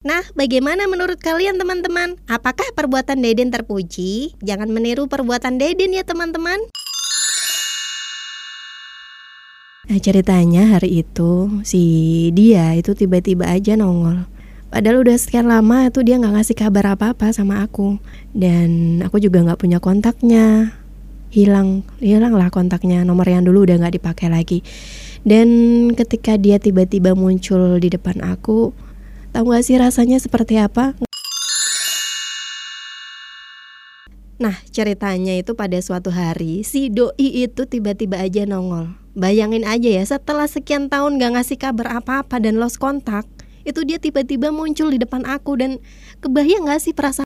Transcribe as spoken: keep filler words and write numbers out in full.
Nah, bagaimana menurut kalian teman-teman? Apakah perbuatan Deden terpuji? Jangan meniru perbuatan Deden ya teman-teman. Nah, ceritanya hari itu si dia itu tiba-tiba aja nongol. Padahal udah sekian lama tuh dia gak ngasih kabar apa-apa sama aku. Dan aku juga gak punya kontaknya. Hilang, hilang lah kontaknya, nomor yang dulu udah gak dipakai lagi. Dan ketika dia tiba-tiba muncul di depan aku, tahu gak sih rasanya seperti apa? Nah, ceritanya itu pada suatu hari si doi itu tiba-tiba aja nongol. Bayangin aja ya, setelah sekian tahun gak ngasih kabar apa-apa dan lost kontak, itu dia tiba-tiba muncul di depan aku. Dan kebayang gak sih perasaan